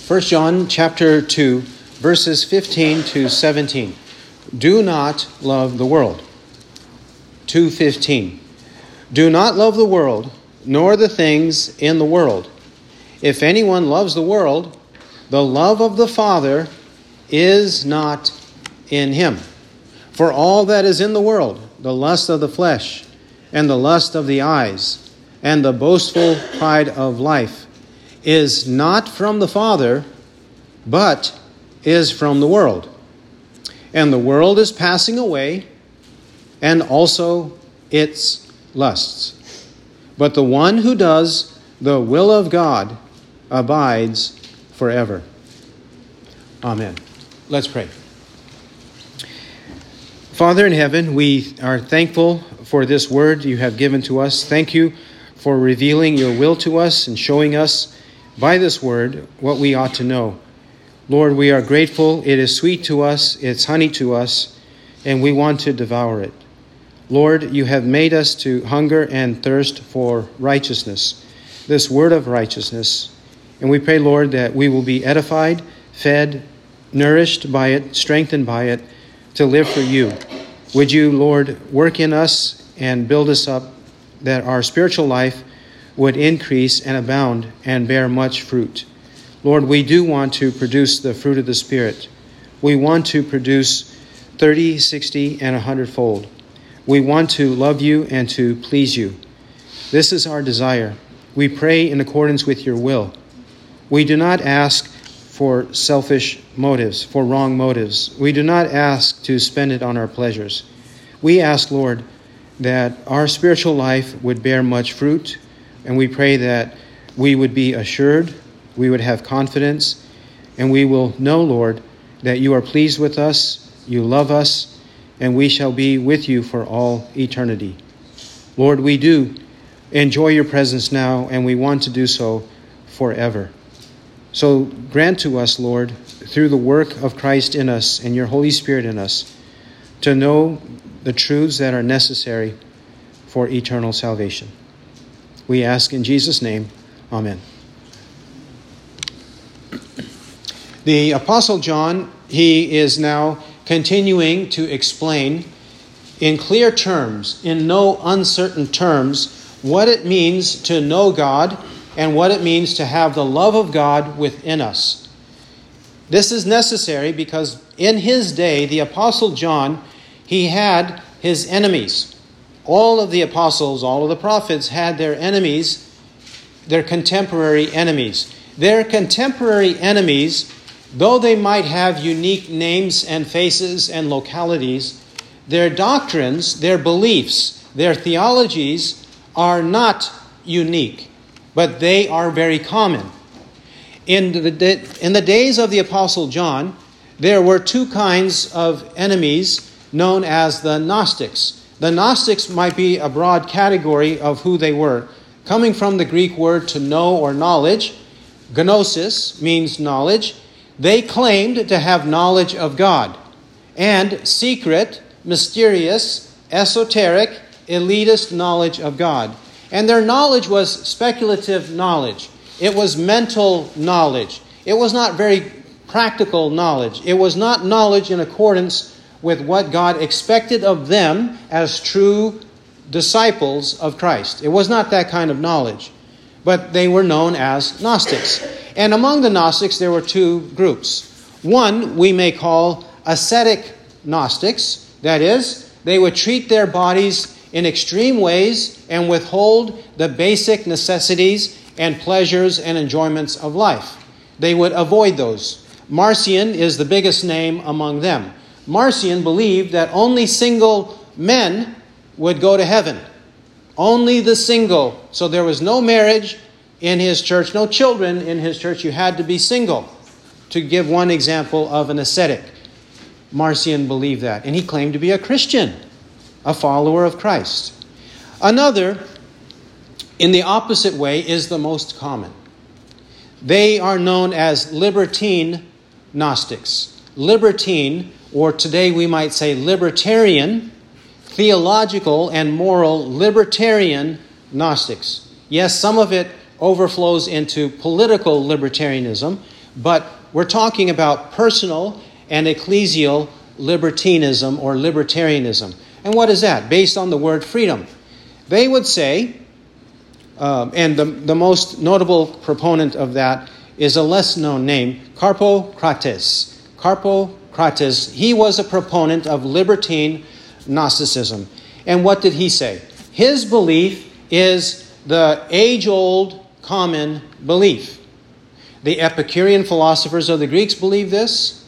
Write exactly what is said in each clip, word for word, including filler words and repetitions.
First John chapter two, verses fifteen to seventeen. Do not love the world. two fifteen. Do not love the world, nor the things in the world. If anyone loves the world, the love of the Father is not in him. For all that is in the world, the lust of the flesh, and the lust of the eyes, and the boastful pride of life, is not from the Father, but is from the world. And the world is passing away, and also its lusts. But the one who does the will of God abides forever. Amen. Let's pray. Father in heaven, we are thankful for this word you have given to us. Thank you for revealing your will to us and showing us by this word what we ought to know. Lord, we are grateful. It is sweet to us, it's honey to us, and we want to devour it. Lord, you have made us to hunger and thirst for righteousness, this word of righteousness. And we pray, Lord, that we will be edified, fed, nourished by it, strengthened by it, to live for you. Would you, Lord, work in us and build us up, that our spiritual life would increase and abound and bear much fruit. Lord, we do want to produce the fruit of the Spirit. We want to produce thirty, sixty, and a hundredfold. We want to love you and to please you. This is our desire. We pray in accordance with your will. We do not ask for selfish motives, for wrong motives. We do not ask to spend it on our pleasures. We ask, Lord, that our spiritual life would bear much fruit, and we pray that we would be assured, we would have confidence, and we will know, Lord, that you are pleased with us, you love us, and we shall be with you for all eternity. Lord, we do enjoy your presence now, and we want to do so forever. So grant to us, Lord, through the work of Christ in us and your Holy Spirit in us, to know the truths that are necessary for eternal salvation. We ask in Jesus' name, amen. The Apostle John, he is now continuing to explain in clear terms, in no uncertain terms, what it means to know God and what it means to have the love of God within us. This is necessary because in his day, the Apostle John, he had his enemies. All of the apostles, all of the prophets had their enemies, their contemporary enemies. Their contemporary enemies, though they might have unique names and faces and localities, their doctrines, their beliefs, their theologies are not unique, but they are very common. In the, in the days of the Apostle John, there were two kinds of enemies known as the Gnostics. The Gnostics might be a broad category of who they were. Coming from the Greek word to know or knowledge, gnosis means knowledge. They claimed to have knowledge of God. And secret, mysterious, esoteric, elitist knowledge of God. And their knowledge was speculative knowledge. It was mental knowledge. It was not very practical knowledge. It was not knowledge in accordance with what God expected of them as true disciples of Christ. It was not that kind of knowledge. But they were known as Gnostics. And among the Gnostics, there were two groups. One we may call ascetic Gnostics. That is, they would treat their bodies in extreme ways and withhold the basic necessities and pleasures and enjoyments of life. They would avoid those. Marcion is the biggest name among them. Marcion believed that only single men would go to heaven. Only the single. So there was no marriage in his church, no children in his church. You had to be single. To give one example of an ascetic. Marcion believed that. And he claimed to be a Christian, a follower of Christ. Another, in the opposite way, is the most common. They are known as libertine Gnostics. Libertine, or today we might say libertarian, theological and moral libertarian Gnostics. Yes, some of it overflows into political libertarianism, But we're talking about personal and ecclesial libertinism or libertarianism. And what is that? Based on the word freedom. They would say, um, and the, the most notable proponent of that is a less known name, Carpocrates. Carpocrates, he was a proponent of libertine Gnosticism. And what did he say? His belief is the age-old common belief. The Epicurean philosophers of the Greeks believe this,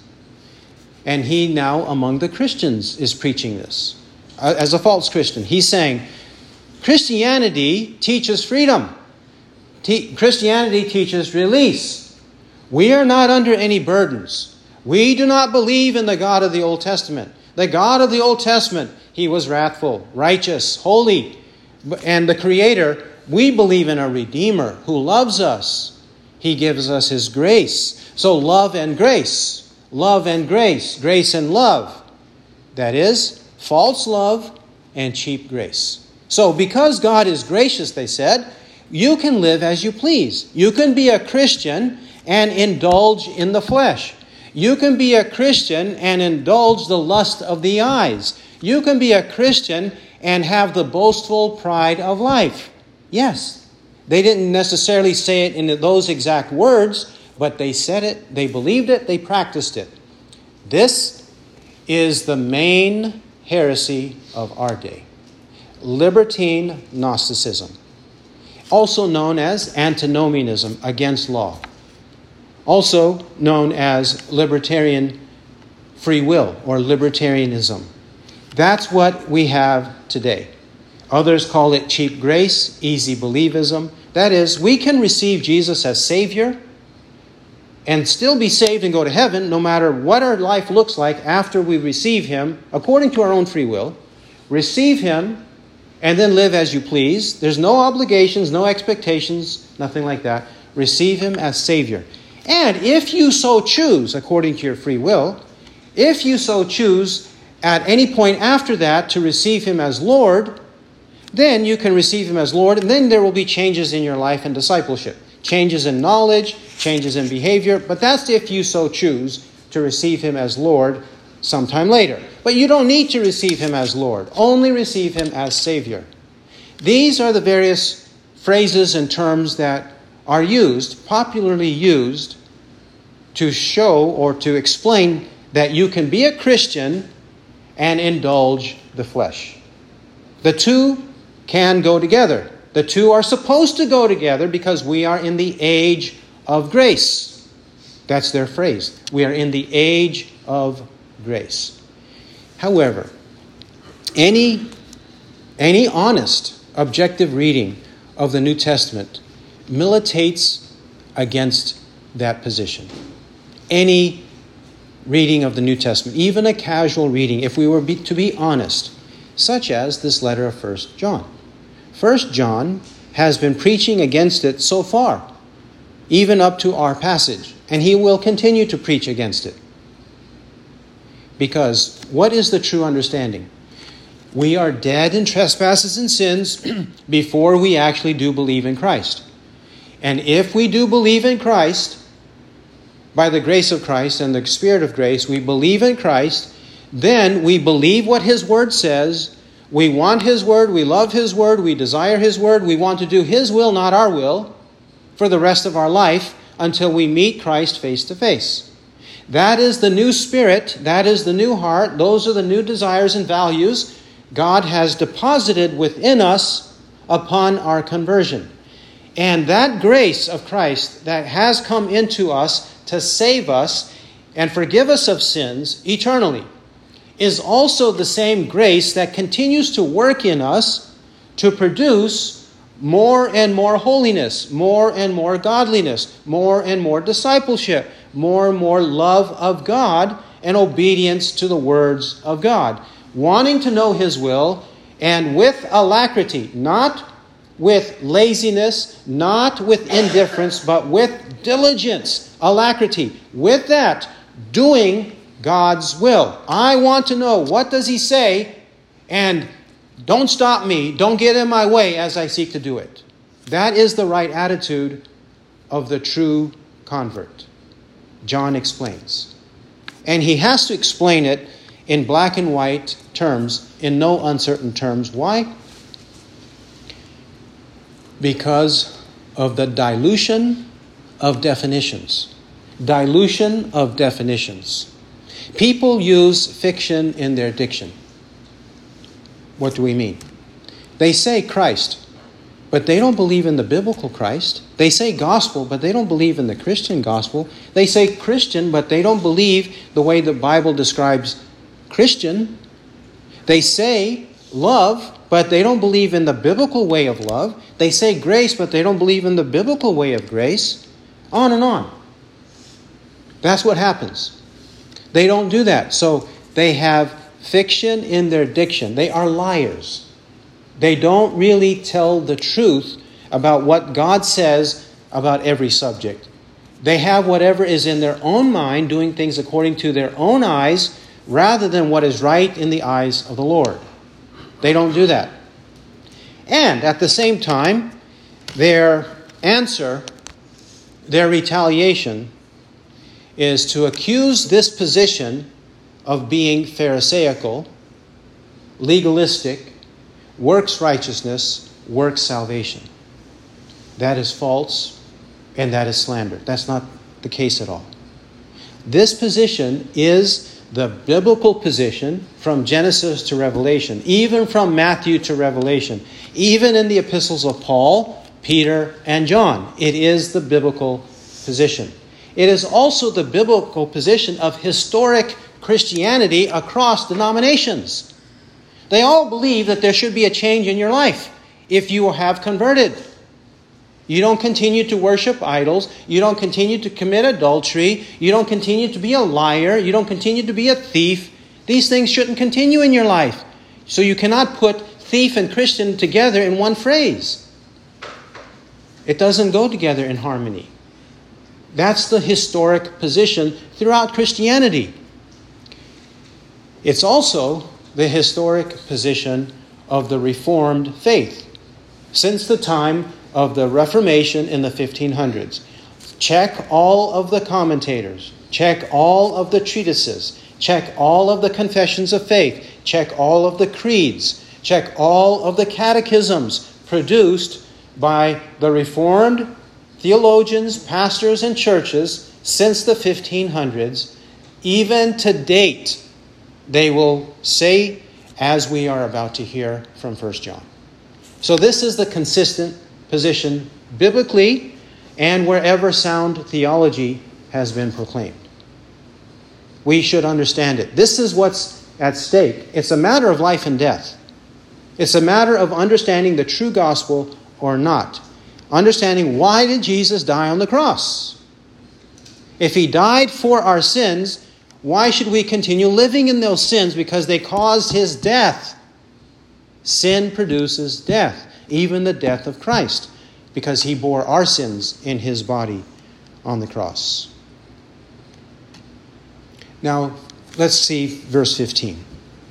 and he now among the Christians is preaching this as a false Christian. He's saying, Christianity teaches freedom. Te- Christianity teaches release. We are not under any burdens. We do not believe in the God of the Old Testament. The God of the Old Testament, he was wrathful, righteous, holy, and the Creator. We believe in a Redeemer who loves us. He gives us his grace. So love and grace. Love and grace. Grace and love. That is, false love and cheap grace. So because God is gracious, they said, you can live as you please. You can be a Christian and indulge in the flesh. You can be a Christian and indulge the lust of the eyes. You can be a Christian and have the boastful pride of life. Yes, they didn't necessarily say it in those exact words, but they said it, they believed it, they practiced it. This is the main heresy of our day. Libertine Gnosticism, also known as antinomianism, against law. Also known as libertarian free will or libertarianism. That's what we have today. Others call it cheap grace, easy believism. That is, we can receive Jesus as Savior and still be saved and go to heaven no matter what our life looks like after we receive him, according to our own free will. Receive him and then live as you please. There's no obligations, no expectations, nothing like that. Receive him as Savior. And if you so choose, according to your free will, if you so choose at any point after that to receive him as Lord, then you can receive him as Lord, and then there will be changes in your life and discipleship. Changes in knowledge, changes in behavior, but that's if you so choose to receive him as Lord sometime later. But you don't need to receive him as Lord. Only receive him as Savior. These are the various phrases and terms that are used, popularly used, to show or to explain that you can be a Christian and indulge the flesh. The two can go together. The two are supposed to go together because we are in the age of grace. That's their phrase. We are in the age of grace. However, any, any honest, objective reading of the New Testament militates against that position. Any reading of the New Testament, even a casual reading, if we were be, to be honest, such as this letter of First John. First John has been preaching against it so far, even up to our passage, and he will continue to preach against it. Because what is the true understanding? We are dead in trespasses and sins before we actually do believe in Christ. And if we do believe in Christ, by the grace of Christ and the Spirit of grace, we believe in Christ, then we believe what his word says. We want his word, we love his word, we desire his word, we want to do his will, not our will, for the rest of our life until we meet Christ face to face. That is the new spirit, that is the new heart, those are the new desires and values God has deposited within us upon our conversion. And that grace of Christ that has come into us to save us and forgive us of sins eternally is also the same grace that continues to work in us to produce more and more holiness, more and more godliness, more and more discipleship, more and more love of God and obedience to the words of God. Wanting to know his will, and with alacrity, not with laziness, not with indifference, but with diligence, alacrity. With that, doing God's will. I want to know, what does he say? And don't stop me. Don't get in my way as I seek to do it. That is the right attitude of the true convert. John explains. And he has to explain it in black and white terms, in no uncertain terms. Why? Because of the dilution of definitions. Dilution of definitions. People use fiction in their diction. What do we mean? They say Christ, but they don't believe in the biblical Christ. They say gospel, but they don't believe in the Christian gospel. They say Christian, but they don't believe the way the Bible describes Christian. They say love, but they don't believe in the biblical way of love. They say grace, but they don't believe in the biblical way of grace. On and on. That's what happens. They don't do that. So they have fiction in their diction. They are liars. They don't really tell the truth about what God says about every subject. They have whatever is in their own mind, doing things according to their own eyes, rather than what is right in the eyes of the Lord. They don't do that. And at the same time, their answer, their retaliation, is to accuse this position of being Pharisaical, legalistic, works righteousness, works salvation. That is false, and that is slander. That's not the case at all. This position is the biblical position from Genesis to Revelation, even from Matthew to Revelation, even in the epistles of Paul, Peter, and John. It is the biblical position. It is also the biblical position of historic Christianity across denominations. They all believe that there should be a change in your life if you have converted. You don't continue to worship idols. You don't continue to commit adultery. You don't continue to be a liar. You don't continue to be a thief. These things shouldn't continue in your life. So you cannot put thief and Christian together in one phrase. It doesn't go together in harmony. That's the historic position throughout Christianity. It's also the historic position of the Reformed faith since the time of the Reformation in the fifteen hundreds. Check all of the commentators. Check all of the treatises. Check all of the confessions of faith. Check all of the creeds. Check all of the catechisms produced by the Reformed theologians, pastors, and churches since the fifteen hundreds. Even to date, they will say, as we are about to hear from First John. So this is the consistent position biblically and wherever sound theology has been proclaimed. We should understand it. This is what's at stake. It's a matter of life and death. It's a matter of understanding the true gospel or not. Understanding, why did Jesus die on the cross? If he died for our sins, why should we continue living in those sins? Because they caused his death. Sin produces death, even the death of Christ, because he bore our sins in his body on the cross. Now, let's see verse fifteen.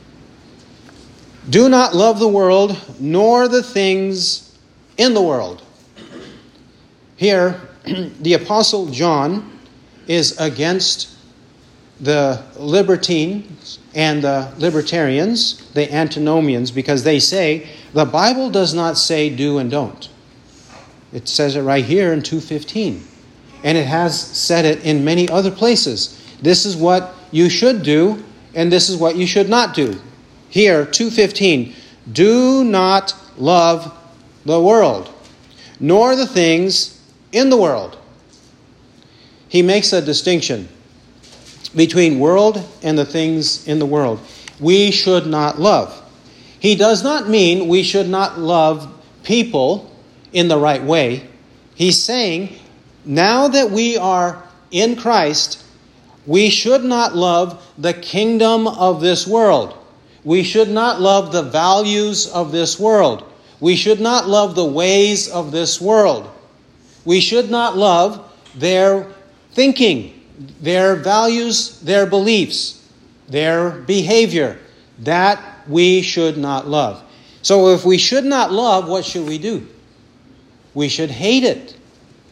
Do not love the world, nor the things in the world. Here, the Apostle John is against the libertines and the libertarians, the antinomians, because they say the Bible does not say do and don't. It says it right here in two fifteen. And it has said it in many other places. This is what you should do, and this is what you should not do. Here, two fifteen, do not love the world, nor the things in the world. He makes a distinction between world and the things in the world. We should not love. He does not mean we should not love people in the right way. He's saying, now that we are in Christ, we should not love the kingdom of this world. We should not love the values of this world. We should not love the ways of this world. We should not love their thinking, their values, their beliefs, their behavior. That we should not love. So if we should not love, what should we do? We should hate it.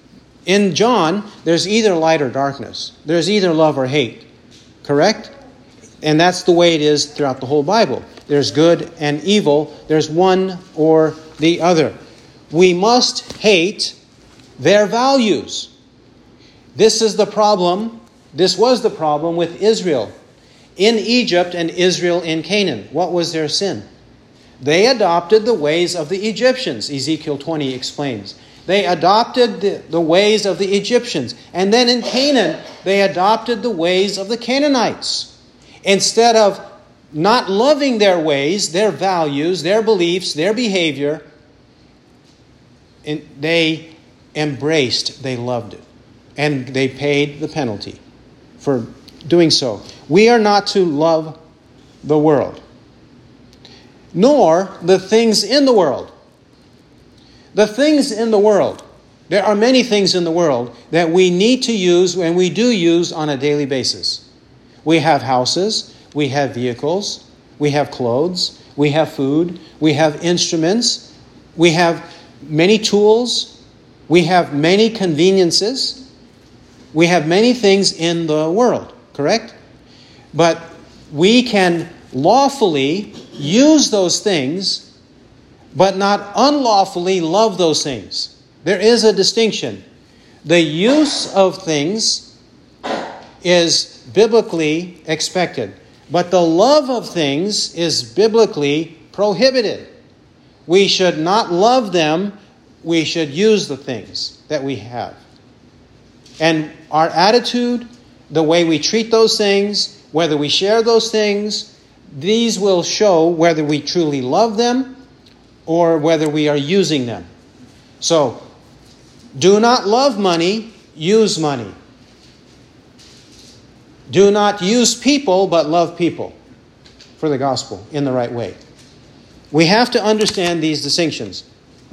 In John, there's either light or darkness. There's either love or hate. Correct? And that's the way it is throughout the whole Bible. There's good and evil. There's one or the other. We must hate their values. This is the problem. This was the problem with Israel in Egypt and Israel in Canaan. What was their sin? They adopted the ways of the Egyptians, Ezekiel twenty explains. They adopted the, the ways of the Egyptians. And then in Canaan, they adopted the ways of the Canaanites. Instead of not loving their ways, their values, their beliefs, their behavior, they embraced, they loved it. And they paid the penalty for doing so. We are not to love the world, nor the things in the world. The things in the world. There are many things in the world that we need to use and we do use on a daily basis. We have houses, we have vehicles, we have clothes, we have food, we have instruments, we have many tools, we have many conveniences, we have many things in the world, correct? But we can lawfully use those things, but not unlawfully love those things. There is a distinction. The use of things is biblically expected, but the love of things is biblically prohibited. We should not love them. We should use the things that we have. And our attitude, the way we treat those things, whether we share those things, these will show whether we truly love them or whether we are using them. So, do not love money, use money. Do not use people, but love people for the gospel in the right way. We have to understand these distinctions.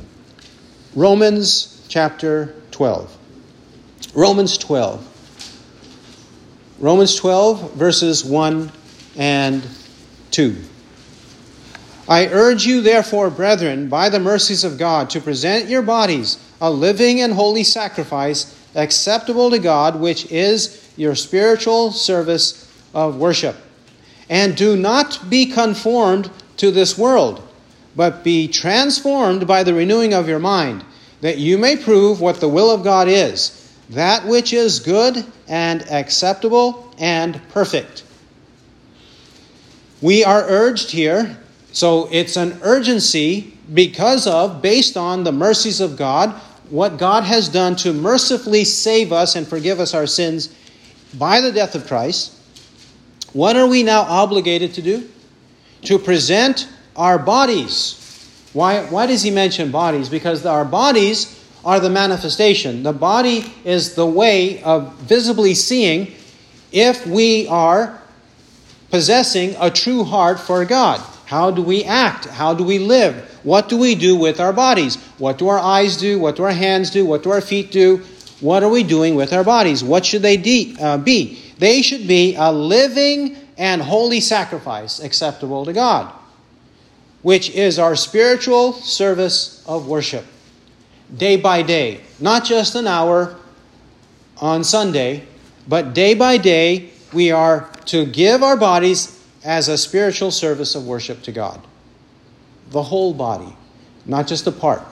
Romans chapter twelve. Romans twelve. Romans twelve, verses one and two. I urge you, therefore, brethren, by the mercies of God, to present your bodies a living and holy sacrifice, acceptable to God, which is your spiritual service of worship. And do not be conformed to this world, but be transformed by the renewing of your mind, that you may prove what the will of God is, that which is good and acceptable and perfect. We are urged here. So it's an urgency because of, based on the mercies of God, what God has done to mercifully save us and forgive us our sins by the death of Christ. What are we now obligated to do? To present our bodies. Why, why does he mention bodies? Because our bodies are the manifestation. The body is the way of visibly seeing if we are possessing a true heart for God. How do we act? How do we live? What do we do with our bodies? What do our eyes do? What do our hands do? What do our feet do? What are we doing with our bodies? What should they de- uh, be? They should be a living and holy sacrifice acceptable to God, which is our spiritual service of worship. Day by day. Not just an hour on Sunday, but day by day we are to give our bodies as a spiritual service of worship to God. The whole body, not just a part.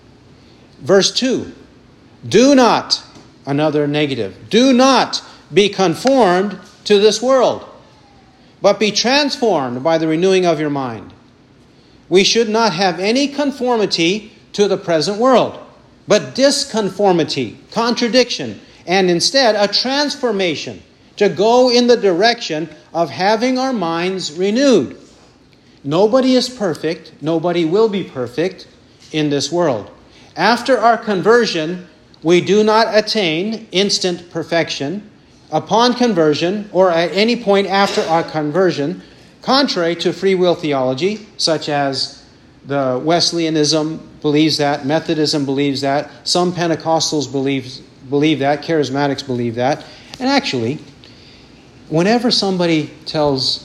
Verse two, do not, another negative, do not be conformed to this world, but be transformed by the renewing of your mind. We should not have any conformity to the present world, but disconformity, contradiction, and instead a transformation to go in the direction of having our minds renewed. Nobody is perfect. Nobody will be perfect in this world. After our conversion, we do not attain instant perfection. Upon conversion, or at any point after our conversion, contrary to free will theology, such as the Wesleyanism believes that, Methodism believes that, some Pentecostals believe, believe that, Charismatics believe that, and actually, whenever somebody tells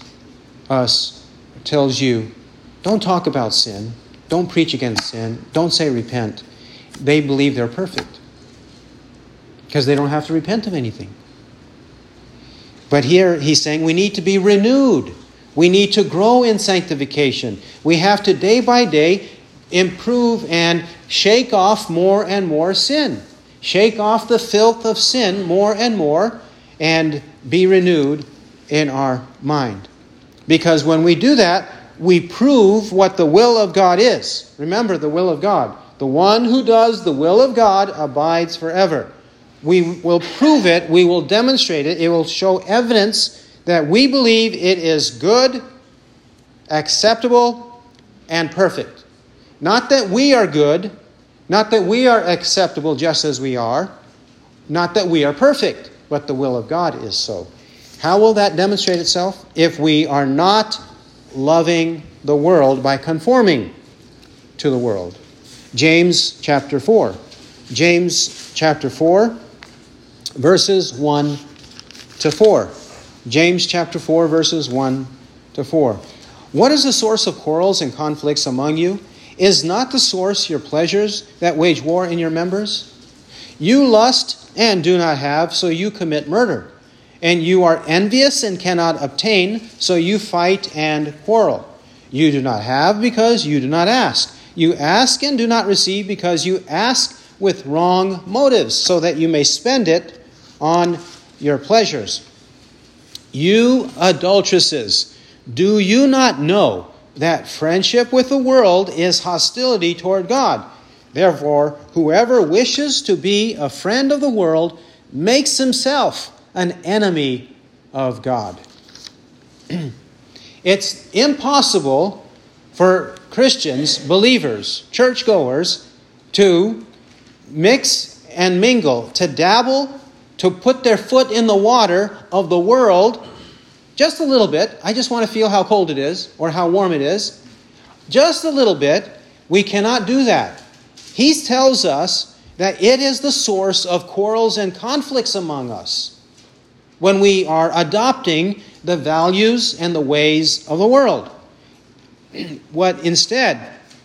us, tells you, don't talk about sin, don't preach against sin, don't say repent, they believe they're perfect. because they don't have to repent of anything. But here he's saying we need to be renewed. We need to grow in sanctification. We have to day by day improve and shake off more and more sin. Shake off the filth of sin more and more and be renewed in our mind. Because when we do that, we prove what the will of God is. Remember the will of God. The one who does the will of God abides forever. We will prove it. We will demonstrate it. It will show evidence that we believe it is good, acceptable, and perfect. Not that we are good, not that we are acceptable just as we are, not that we are perfect, but the will of God is so. How will that demonstrate itself? If we are not loving the world by conforming to the world. James chapter four. James chapter four, verses one to four. James chapter four, verses one to four. What is the source of quarrels and conflicts among you? Is not the source your pleasures that wage war in your members? You lust and do not have, so you commit murder. And you are envious and cannot obtain, so you fight and quarrel. You do not have because you do not ask. You ask and do not receive because you ask with wrong motives, so that you may spend it on your pleasures. You adulteresses, do you not know that friendship with the world is hostility toward God? Therefore, whoever wishes to be a friend of the world makes himself an enemy of God. It's impossible for Christians, believers, churchgoers, to mix and mingle, to dabble, to put their foot in the water of the world just a little bit. I just want to feel how cold it is or how warm it is. Just a little bit. We cannot do that. He tells us that it is the source of quarrels and conflicts among us when we are adopting the values and the ways of the world. What instead,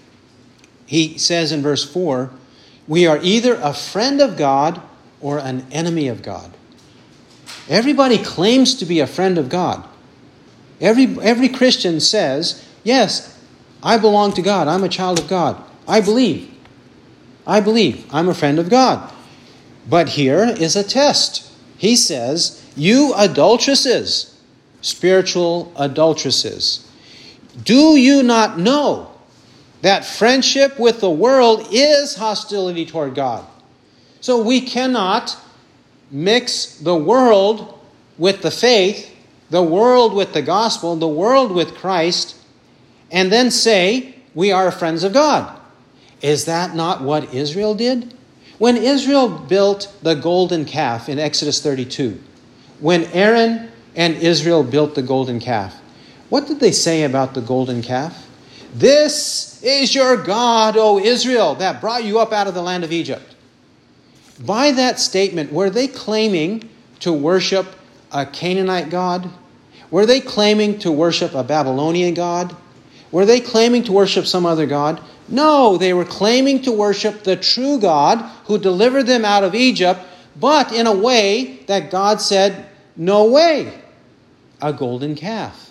he says in verse four, we are either a friend of God or an enemy of God. Everybody claims to be a friend of God. Every, every Christian says, yes, I belong to God. I'm a child of God. I believe. I believe. I'm a friend of God. But here is a test. He says, you adulteresses, spiritual adulteresses, do you not know that friendship with the world is hostility toward God? So we cannot mix the world with the faith, the world with the gospel, the world with Christ, and then say we are friends of God. Is that not what Israel did? When Israel built the golden calf in Exodus thirty-two, when Aaron and Israel built the golden calf, what did they say about the golden calf? This is your God, O Israel, that brought you up out of the land of Egypt. By that statement, were they claiming to worship a Canaanite god? Were they claiming to worship a Babylonian god? Were they claiming to worship some other god? No, they were claiming to worship the true God who delivered them out of Egypt, but in a way that God said, no way, a golden calf.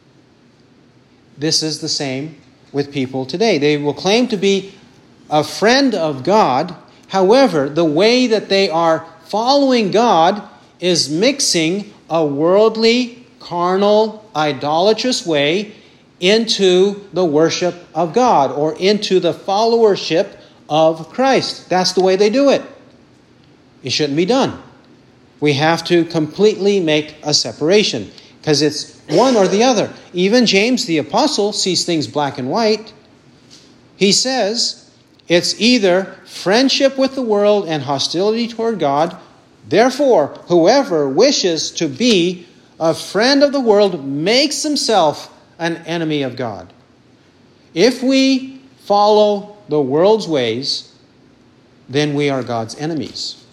This is the same with people today. They will claim to be a friend of God. However, the way that they are following God is mixing a worldly, carnal, idolatrous way into the worship of God or into the followership of Christ. That's the way they do it. It shouldn't be done. We have to completely make a separation because it's one or the other. Even James the apostle sees things black and white. He says it's either friendship with the world and hostility toward God. Therefore, whoever wishes to be a friend of the world makes himself an enemy of God. If we follow the world's ways, then we are God's enemies.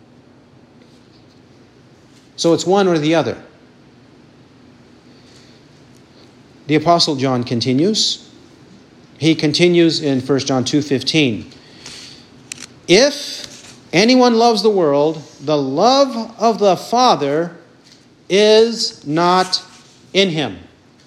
So it's one or the other. The Apostle John continues. He continues in First John two fifteen. If anyone loves the world, the love of the Father is not in him.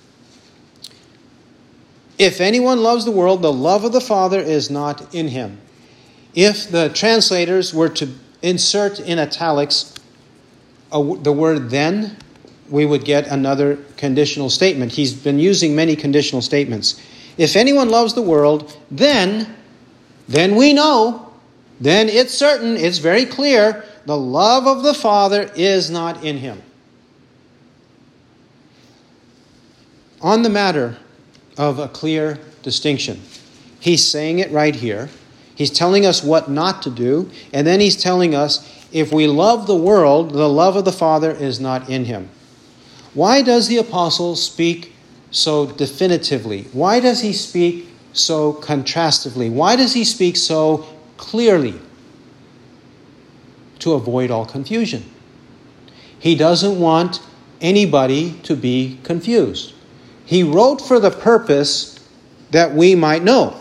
If anyone loves the world, the love of the Father is not in him. If the translators were to insert in italics a, the word then, we would get another conditional statement. He's been using many conditional statements. If anyone loves the world, then, then we know, then it's certain, it's very clear, the love of the Father is not in him. On the matter of a clear distinction, he's saying it right here. He's telling us what not to do, and then he's telling us if we love the world, the love of the Father is not in him. Why does the apostle speak so definitively? Why does he speak so contrastively? Why does he speak so clearly? To avoid all confusion. He doesn't want anybody to be confused. He wrote for the purpose that we might know.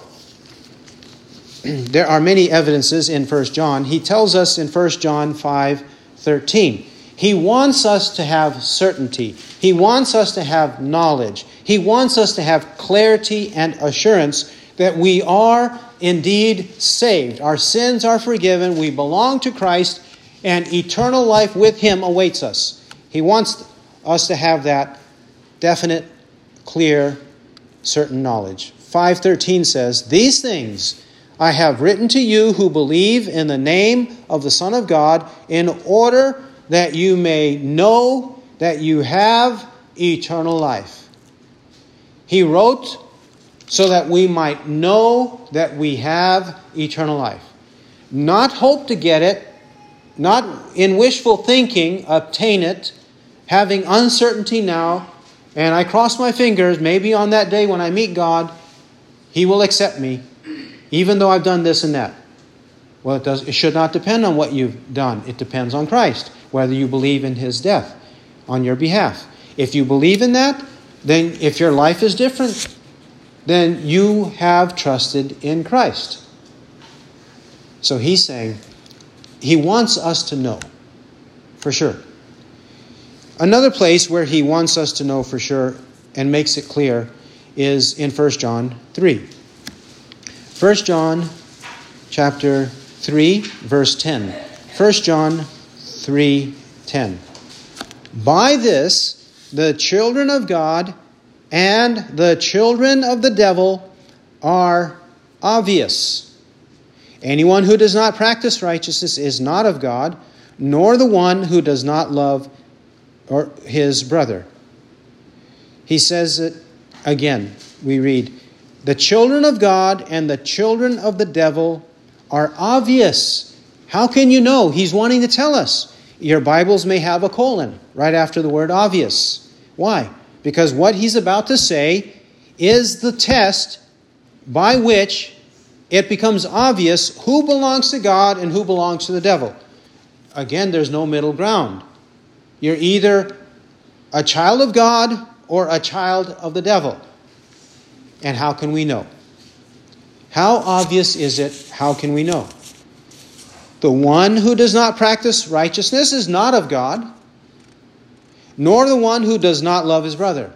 There are many evidences in First John. He tells us in First John five thirteen. He wants us to have certainty. He wants us to have knowledge. He wants us to have clarity and assurance that we are indeed saved. Our sins are forgiven. We belong to Christ, and eternal life with him awaits us. He wants us to have that definite, clear, certain knowledge. five thirteen says, "These things I have written to you who believe in the name of the Son of God, in order that you may know that you have eternal life." He wrote so that we might know that we have eternal life. Not hope to get it, not in wishful thinking obtain it, having uncertainty now, and I cross my fingers, maybe on that day when I meet God, he will accept me, even though I've done this and that. Well, it does. It should not depend on what you've done. It depends on Christ, whether you believe in his death on your behalf. If you believe in that, then if your life is different, then you have trusted in Christ. So he's saying he wants us to know for sure. Another place where he wants us to know for sure and makes it clear is in First John three. First John chapter three, verse ten. First John three ten. "By this the children of God and the children of the devil are obvious. Anyone who does not practice righteousness is not of God, nor the one who does not love or his brother." He says it again. We read, "The children of God and the children of the devil are obvious." How can you know? He's wanting to tell us. Your Bibles may have a colon right after the word obvious. Why? Because what he's about to say is the test by which it becomes obvious who belongs to God and who belongs to the devil. Again, there's no middle ground. You're either a child of God or a child of the devil. And how can we know? How obvious is it? How can we know? The one who does not practice righteousness is not of God, nor the one who does not love his brother.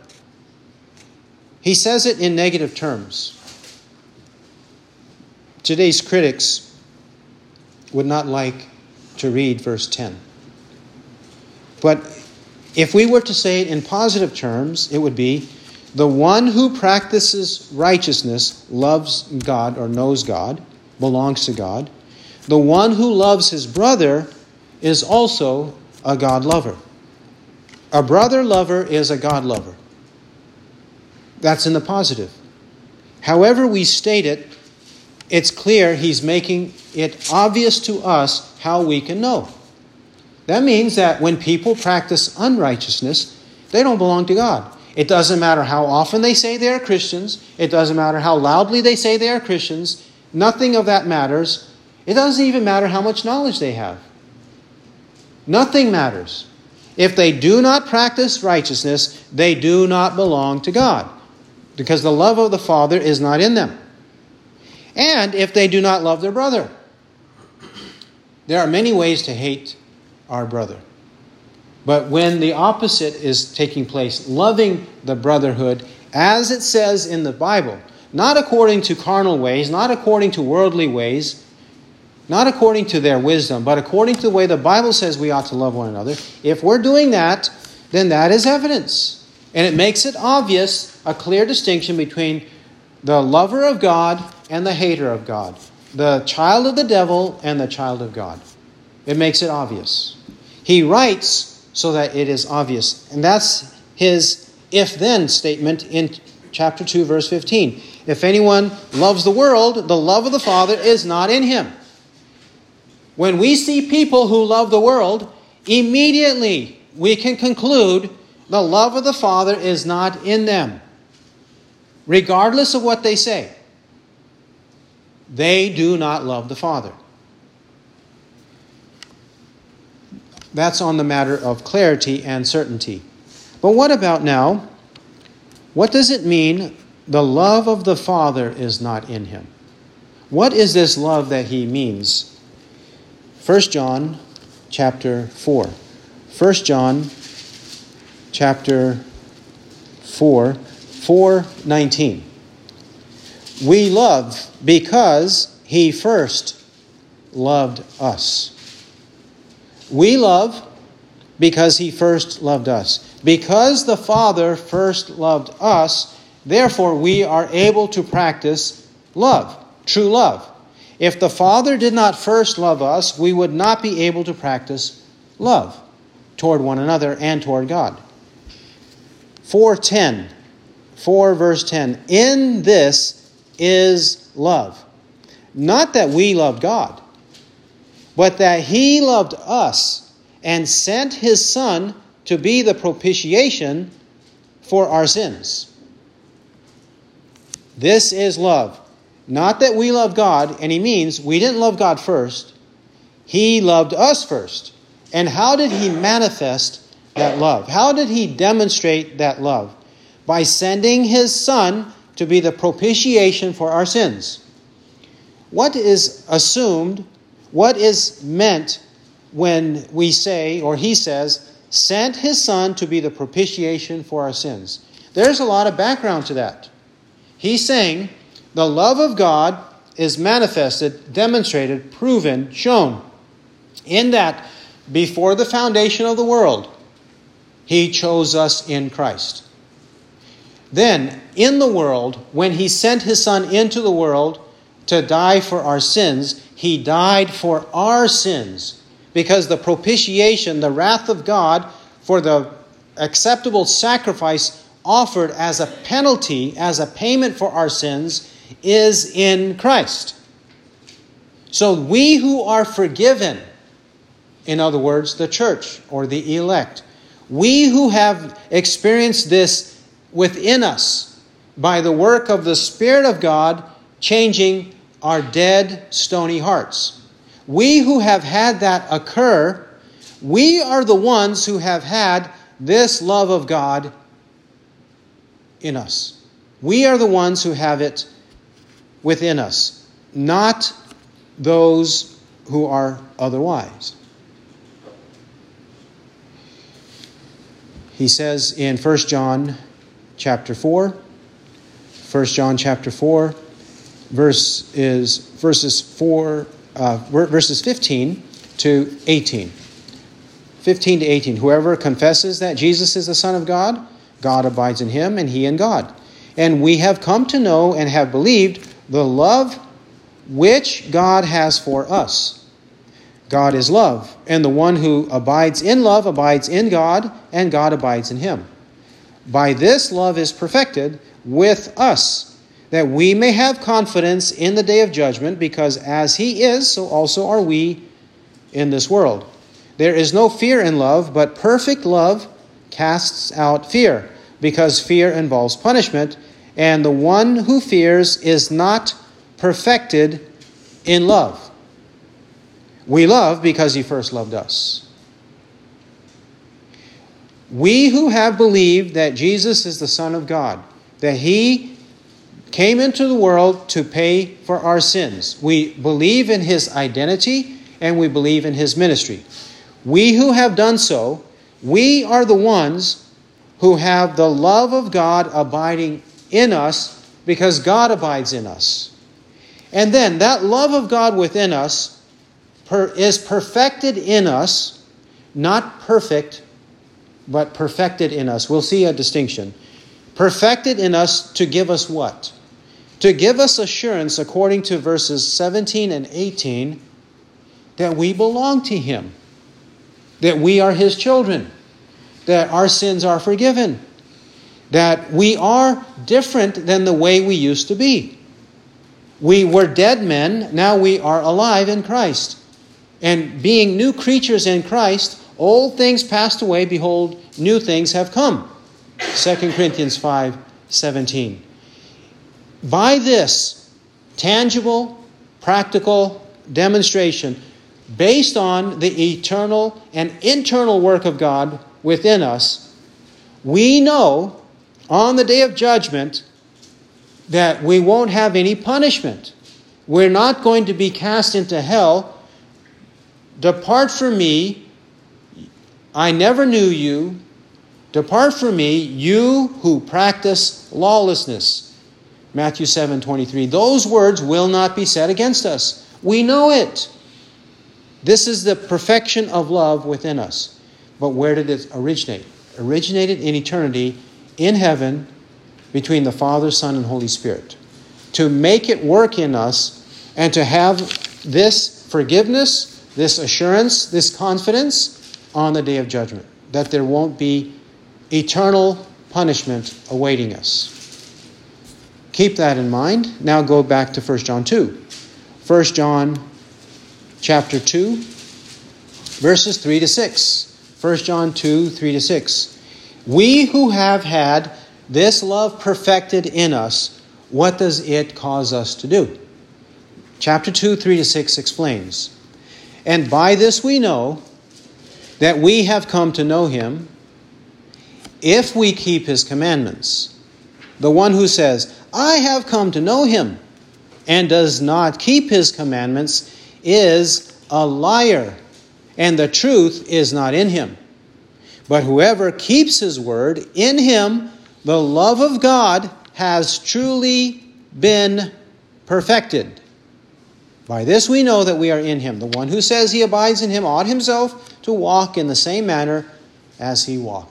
He says it in negative terms. Today's critics would not like to read verse ten. But if we were to say it in positive terms, it would be, the one who practices righteousness loves God or knows God, belongs to God. The one who loves his brother is also a God lover. A brother lover is a God lover. That's in the positive. However we state it, it's clear he's making it obvious to us how we can know. That means that when people practice unrighteousness, they don't belong to God. It doesn't matter how often they say they are Christians. It doesn't matter how loudly they say they are Christians. Nothing of that matters. It doesn't even matter how much knowledge they have. Nothing matters. If they do not practice righteousness, they do not belong to God, because the love of the Father is not in them. And if they do not love their brother, There are many ways to hate our brother. But when the opposite is taking place, loving the brotherhood, as it says in the Bible, not according to carnal ways, not according to worldly ways, not according to their wisdom, but according to the way the Bible says we ought to love one another, if we're doing that, then that is evidence. And it makes it obvious, a clear distinction between the lover of God and the hater of God, the child of the devil and the child of God. It makes it obvious. He writes so that it is obvious. And that's his if-then statement in chapter two, verse fifteen. If anyone loves the world, the love of the Father is not in him. When we see people who love the world, immediately we can conclude the love of the Father is not in them. Regardless of what they say, they do not love the Father. That's on the matter of clarity and certainty. But what about now? What does it mean the love of the Father is not in him? What is this love that he means? First John chapter four. First John chapter four, four nineteen. We love because he first loved us. We love because he first loved us. Because the Father first loved us, therefore we are able to practice love, true love. If the Father did not first love us, we would not be able to practice love toward one another and toward God. four ten, four verse ten. In this is love. Not that we loved God, but that he loved us and sent his Son to be the propitiation for our sins. This is love. Not that we love God, and he means we didn't love God first. He loved us first. And how did he manifest that love? How did he demonstrate that love? By sending his Son to be the propitiation for our sins. What is assumed, what is meant when we say, or he says, sent his Son to be the propitiation for our sins? There's a lot of background to that. He's saying the love of God is manifested, demonstrated, proven, shown in that before the foundation of the world, he chose us in Christ. Then, in the world, when he sent his Son into the world to die for our sins, he died for our sins. Because the propitiation, the wrath of God for the acceptable sacrifice offered as a penalty, as a payment for our sins, is in Christ. So we who are forgiven, in other words, the church or the elect, we who have experienced this within us by the work of the Spirit of God changing our dead, stony hearts. We who have had that occur, we are the ones who have had this love of God in us. We are the ones who have it within us, not those who are otherwise. He says in First John chapter four, First John chapter four, verse is verses four, uh, verses fifteen to eighteen. fifteen to eighteen. Whoever confesses that Jesus is the Son of God, God abides in him, and he in God. And we have come to know and have believed the love which God has for us. God is love, and the one who abides in love abides in God, and God abides in him. By this love is perfected with us, that we may have confidence in the day of judgment, because as he is, so also are we in this world. There is no fear in love, but perfect love casts out fear, because fear involves punishment, and the one who fears is not perfected in love. We love because he first loved us. We who have believed that Jesus is the Son of God, that he came into the world to pay for our sins, we believe in his identity, and we believe in his ministry. We who have done so, we are the ones who have the love of God abiding in us because God abides in us. And then that love of God within us per, is perfected in us, not perfect, but perfected in us. We'll see a distinction. Perfected in us to give us what? To give us assurance, according to verses seventeen and eighteen, that we belong to him, that we are his children, that our sins are forgiven, that we are different than the way we used to be. We were dead men, now we are alive in Christ. And being new creatures in Christ, old things passed away, behold, new things have come. Second Corinthians five seventeen. By this tangible, practical demonstration, based on the eternal and internal work of God within us, we know on the day of judgment that we won't have any punishment. We're not going to be cast into hell. Depart from me, I never knew you. Depart from me, you who practice lawlessness. Matthew seven twenty-three. Those words will not be said against us. We know it. This is the perfection of love within us. But where did it originate? Originated in eternity, in heaven, between the Father, Son, and Holy Spirit. To make it work in us and to have this forgiveness, this assurance, this confidence on the day of judgment. That there won't be eternal punishment awaiting us. Keep that in mind. Now go back to First John two. First John chapter two, verses three to six. First John two, three to six. We who have had this love perfected in us, what does it cause us to do? Chapter two, three to six explains. And by this we know that we have come to know him if we keep his commandments. The one who says, I have come to know him, and does not keep his commandments is a liar, and the truth is not in him. But whoever keeps his word, in him the love of God has truly been perfected. By this we know that we are in him. The one who says he abides in him ought himself to walk in the same manner as he walked.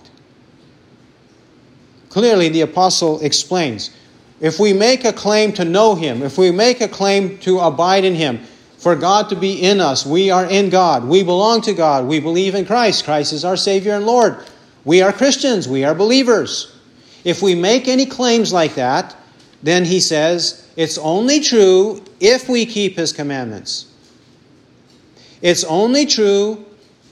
Clearly, the apostle explains, if we make a claim to know him, if we make a claim to abide in him, for God to be in us, we are in God, we belong to God, we believe in Christ, Christ is our Savior and Lord, we are Christians, we are believers. If we make any claims like that, then he says, it's only true if we keep his commandments. It's only true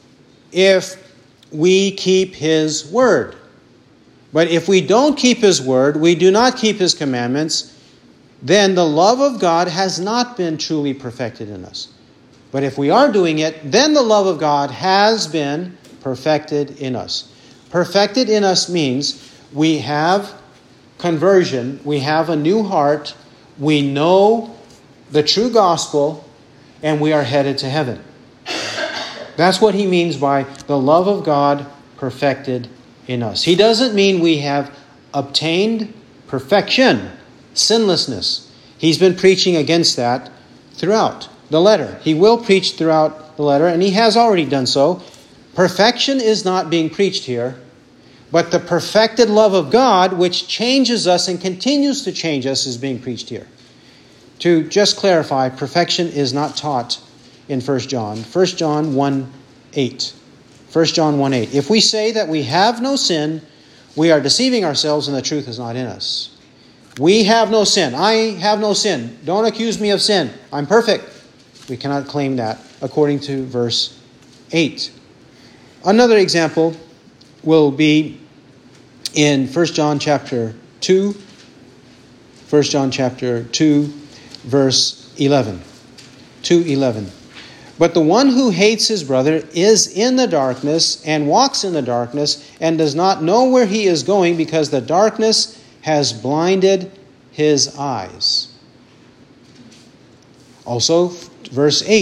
if we keep his word. But if we don't keep his word, we do not keep his commandments, then the love of God has not been truly perfected in us. But if we are doing it, then the love of God has been perfected in us. Perfected in us means we have conversion, we have a new heart, we know the true gospel, and we are headed to heaven. That's what he means by the love of God perfected in us. He doesn't mean we have obtained perfection, sinlessness. He's been preaching against that throughout the letter. He will preach throughout the letter, and he has already done so. Perfection is not being preached here, but the perfected love of God, which changes us and continues to change us, is being preached here. To just clarify, perfection is not taught in First John. First John one eight. First John one eight. If we say that we have no sin, we are deceiving ourselves and the truth is not in us. We have no sin. I have no sin. Don't accuse me of sin. I'm perfect. We cannot claim that according to verse eight. Another example will be in First John chapter two. First John chapter two, verse eleven. two eleven. But the one who hates his brother is in the darkness and walks in the darkness and does not know where he is going because the darkness has blinded his eyes. Also, verse eight.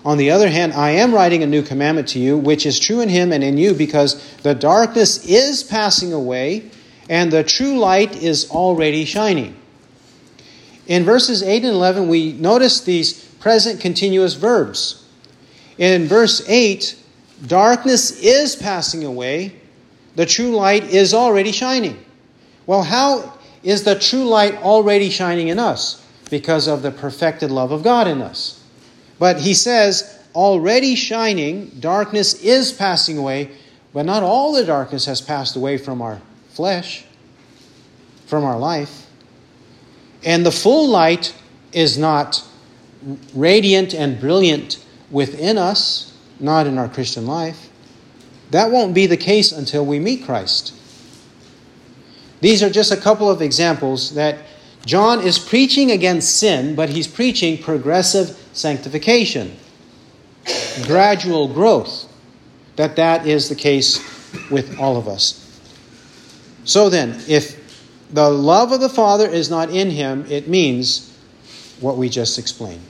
On the other hand, I am writing a new commandment to you, which is true in him and in you, because the darkness is passing away, and the true light is already shining. In verses eight and eleven, we notice these present continuous verbs. In verse eight, darkness is passing away, the true light is already shining. Well, how is the true light already shining in us? Because of the perfected love of God in us. But he says, already shining, darkness is passing away, but not all the darkness has passed away from our flesh, from our life. And the full light is not radiant and brilliant within us, not in our Christian life. That won't be the case until we meet Christ. These are just a couple of examples that John is preaching against sin, but he's preaching progressive sanctification, gradual growth, that that is the case with all of us. So then, if the love of the Father is not in him, it means what we just explained.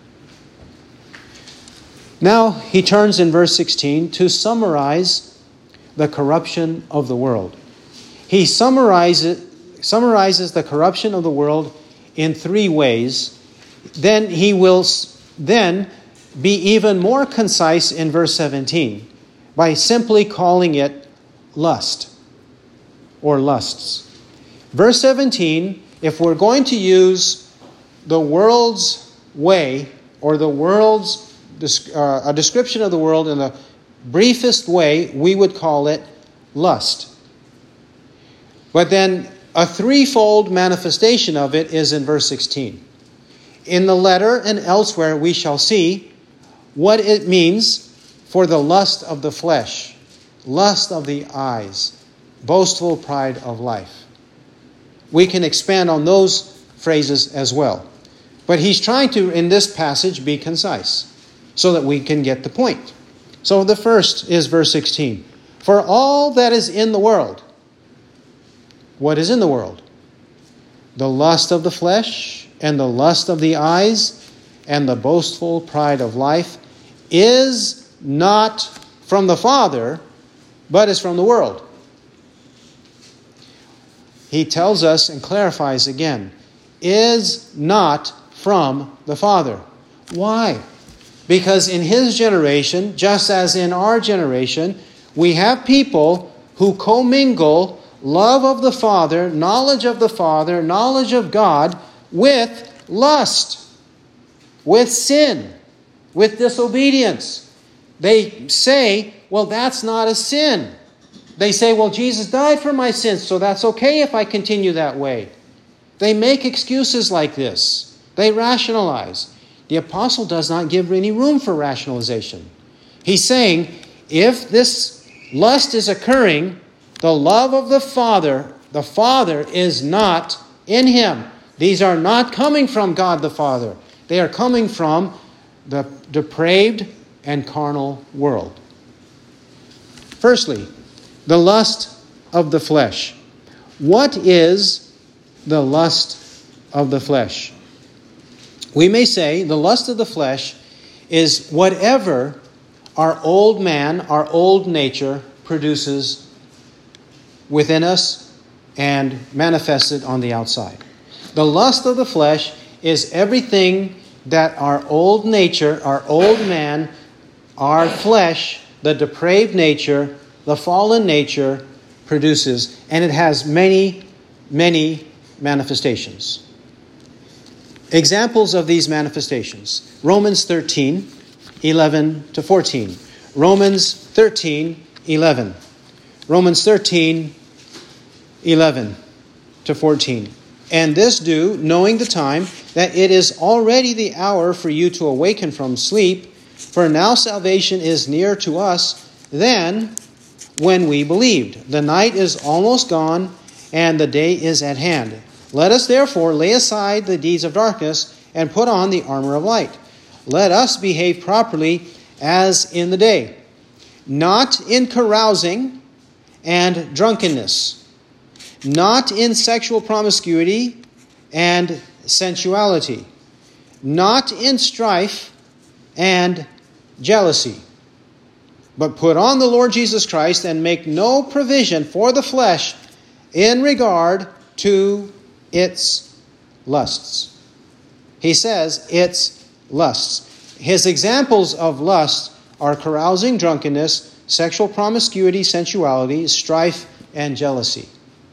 Now he turns in verse sixteen to summarize the corruption of the world. He summarizes summarizes the corruption of the world in three ways. Then he will then be even more concise in verse seventeen by simply calling it lust or lusts. Verse seventeen, if we're going to use the world's way or the world's uh, a description of the world in the briefest way, we would call it lust. But then a threefold manifestation of it is in verse sixteen. In the letter and elsewhere we shall see what it means for the lust of the flesh, lust of the eyes, boastful pride of life. We can expand on those phrases as well. But he's trying to, in this passage, be concise so that we can get the point. So the first is verse sixteen. For all that is in the world. What is in the world? The lust of the flesh and the lust of the eyes and the boastful pride of life is not from the Father, but is from the world. He tells us and clarifies again, is not from the Father. Why? Because in his generation, just as in our generation, we have people who commingle love of the Father, knowledge of the Father, knowledge of God, with lust, with sin, with disobedience. They say, well, that's not a sin. They say, well, Jesus died for my sins, so that's okay if I continue that way. They make excuses like this. They rationalize. The apostle does not give any room for rationalization. He's saying, if this lust is occurring, the love of the Father, the Father is not in him. These are not coming from God the Father. They are coming from the depraved and carnal world. Firstly, the lust of the flesh. What is the lust of the flesh? We may say the lust of the flesh is whatever our old man, our old nature produces within us and manifested on the outside. The lust of the flesh is everything that our old nature, our old man, our flesh, the depraved nature, the fallen nature produces, and it has many, many manifestations. Examples of these manifestations. Romans thirteen, eleven to fourteen. Romans thirteen, eleven. Romans thirteen, eleven to fourteen. And this do, knowing the time, that it is already the hour for you to awaken from sleep, for now salvation is nearer to us than when we believed. The night is almost gone, and the day is at hand. Let us therefore lay aside the deeds of darkness, and put on the armor of light. Let us behave properly as in the day, not in carousing and drunkenness, not in sexual promiscuity and sensuality, not in strife and jealousy. But put on the Lord Jesus Christ and make no provision for the flesh in regard to its lusts. He says its lusts. His examples of lust are carousing, drunkenness, sexual promiscuity, sensuality, strife, and jealousy.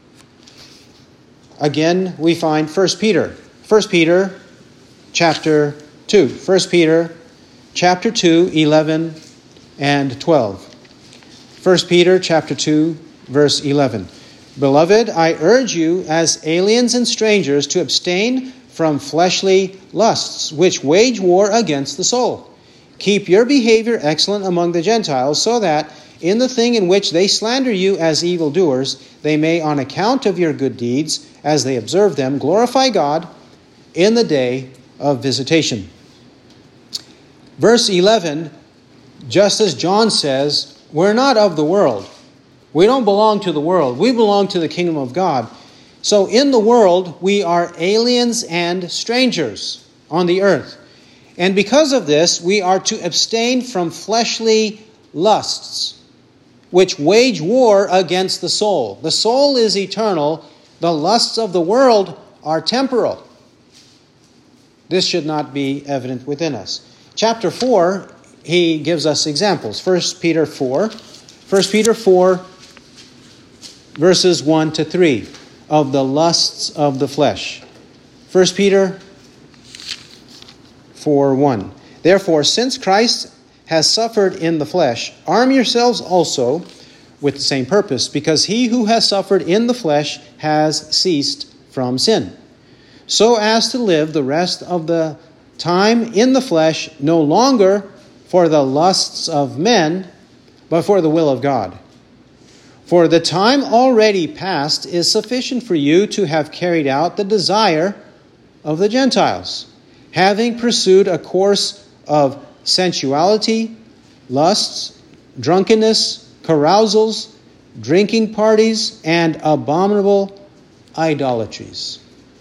Again, we find First Peter. First Peter chapter two. First Peter chapter two, eleven and twelve. First Peter chapter two, verse eleven. Beloved, I urge you as aliens and strangers to abstain from fleshly lusts, which wage war against the soul. Keep your behavior excellent among the Gentiles, so that in the thing in which they slander you as evildoers, they may, on account of your good deeds, as they observe them, glorify God in the day of visitation. Verse eleven, just as John says, we're not of the world. We don't belong to the world. We belong to the kingdom of God. So in the world, we are aliens and strangers on the earth. And because of this, we are to abstain from fleshly lusts, which wage war against the soul. The soul is eternal. The lusts of the world are temporal. This should not be evident within us. Chapter four, he gives us examples. First Peter four. First Peter four, verses one to three, of the lusts of the flesh. First Peter four one. Therefore, since Christ has suffered in the flesh, arm yourselves also with the same purpose, because he who has suffered in the flesh has ceased from sin, so as to live the rest of the time in the flesh, no longer for the lusts of men, but for the will of God. For the time already past is sufficient for you to have carried out the desire of the Gentiles, having pursued a course of sensuality, lusts, drunkenness, carousals, drinking parties, and abominable idolatries.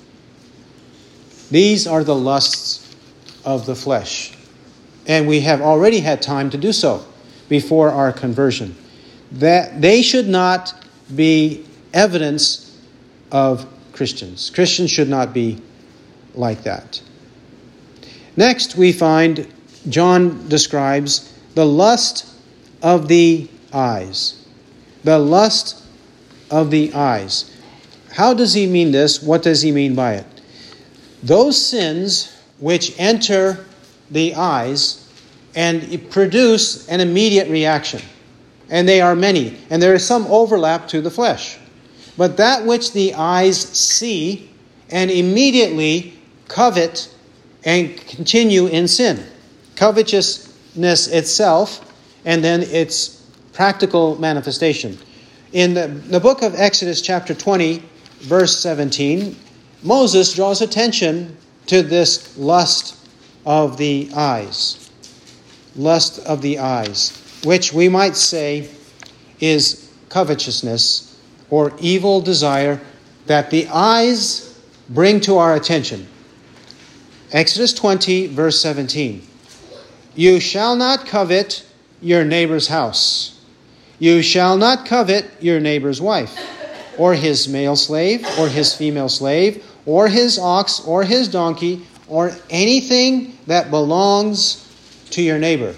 These are the lusts of the flesh. And we have already had time to do so before our conversion. That they should not be evidence of Christians. Christians should not be like that. Next, we find John describes the lust of the eyes. The lust of the eyes. How does he mean this? What does he mean by it? Those sins which enter the eyes and produce an immediate reaction. And they are many. And there is some overlap to the flesh. But that which the eyes see and immediately covet and continue in sin. Covetousness itself and then its practical manifestation. In the, the book of Exodus chapter twenty, verse seventeen, Moses draws attention to this lust of the eyes. Lust of the eyes, which we might say is covetousness or evil desire that the eyes bring to our attention. Exodus twenty, verse seventeen. You shall not covet your neighbor's house. You shall not covet your neighbor's wife, or his male slave, or his female slave, or his ox, or his donkey, or anything that belongs to your neighbor.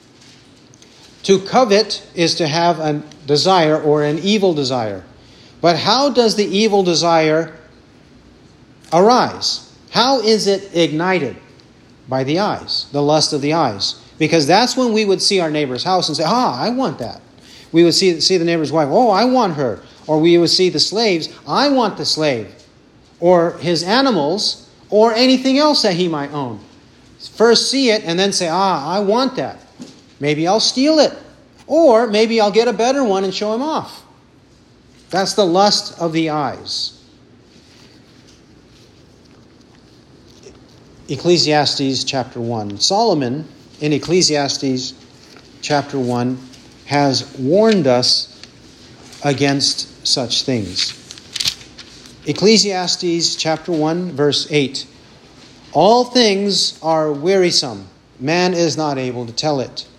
To covet is to have a desire or an evil desire. But how does the evil desire arise? How is it ignited? By the eyes, the lust of the eyes. Because that's when we would see our neighbor's house and say, ah, I want that. We would see, see the neighbor's wife, oh, I want her. Or we would see the slaves, I want the slave. Or his animals, or anything else that he might own. First see it and then say, ah, I want that. Maybe I'll steal it. Or maybe I'll get a better one and show him off. That's the lust of the eyes. Ecclesiastes chapter one. Solomon in Ecclesiastes chapter one has warned us against such things. Ecclesiastes chapter one, verse eight. All things are wearisome. Man is not able to tell it.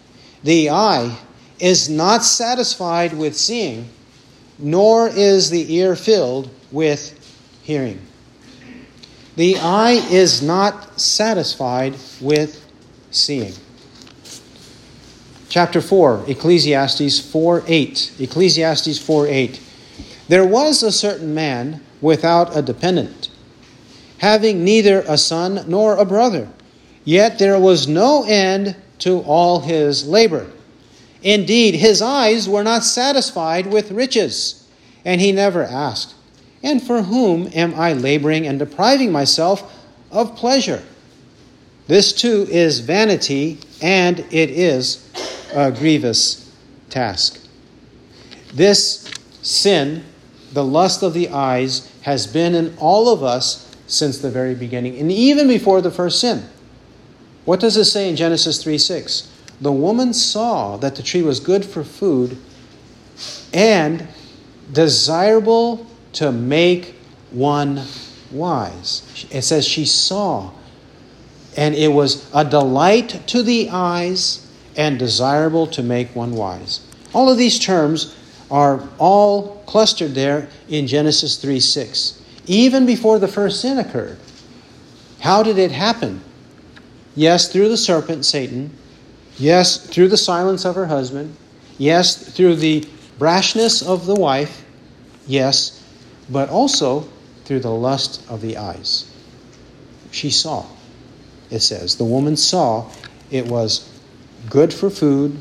the eye is not satisfied with seeing, nor is the ear filled with hearing. The eye is not satisfied with seeing. Chapter four, Ecclesiastes four eight. Ecclesiastes four eight. There was a certain man without a dependent, having neither a son nor a brother. Yet there was no end to all his labor. Indeed, his eyes were not satisfied with riches, and he never asked, "And for whom am I laboring and depriving myself of pleasure?" This too is vanity, and it is a grievous task. This sin, the lust of the eyes, has been in all of us since the very beginning, and even before the first sin. What does it say in Genesis three six? The woman saw that the tree was good for food and desirable to make one wise. It says she saw, and it was a delight to the eyes and desirable to make one wise. All of these terms are all clustered there in Genesis three six. Even before the first sin occurred. How did it happen? Yes, through the serpent, Satan. Yes, through the silence of her husband. Yes, through the brashness of the wife. Yes, but also through the lust of the eyes. She saw, it says. The woman saw it was good for food,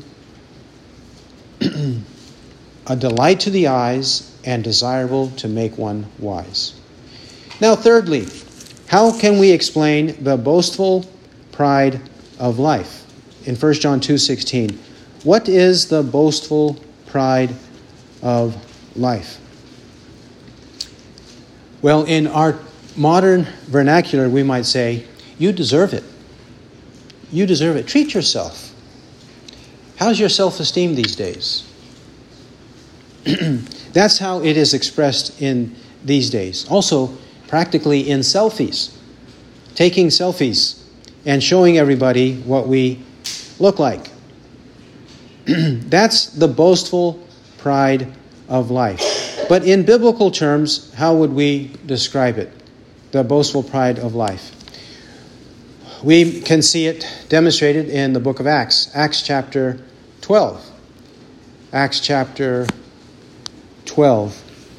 a delight to the eyes, and desirable to make one wise. Now, thirdly, how can we explain the boastful pride of life? In First John two sixteen, what is the boastful pride of life? Well, in our modern vernacular, we might say, you deserve it. You deserve it. Treat yourself. How's your self-esteem these days? That's how it is expressed in these days. Also, practically in selfies. Taking selfies and showing everybody what we look like. That's the boastful pride of life. But in biblical terms, how would we describe it? The boastful pride of life. We can see it demonstrated in the book of Acts. Acts chapter twelve. Acts chapter twelve.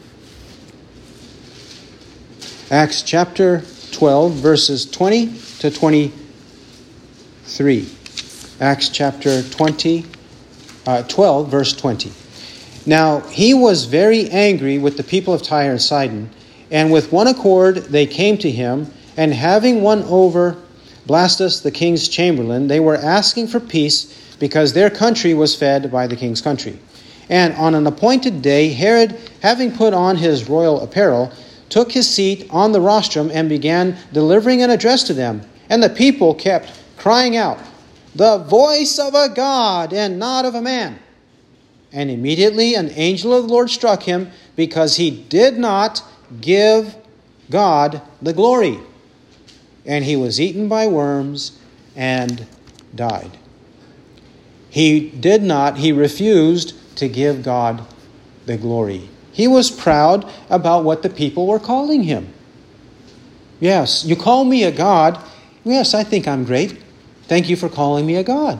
Acts chapter twelve, verses twenty to twenty-three. Acts chapter twenty, uh, twelve, verse twenty. Now he was very angry with the people of Tyre and Sidon, and with one accord they came to him, and having won over Blastus the king's chamberlain, they were asking for peace, because their country was fed by the king's country. And on an appointed day, Herod, having put on his royal apparel, took his seat on the rostrum and began delivering an address to them. And the people kept crying out, "The voice of a God and not of a man." And immediately an angel of the Lord struck him, because he did not give God the glory. And he was eaten by worms and died. He did not, he refused to give God the glory. He was proud about what the people were calling him. Yes, you call me a god. Yes, I think I'm great. Thank you for calling me a god.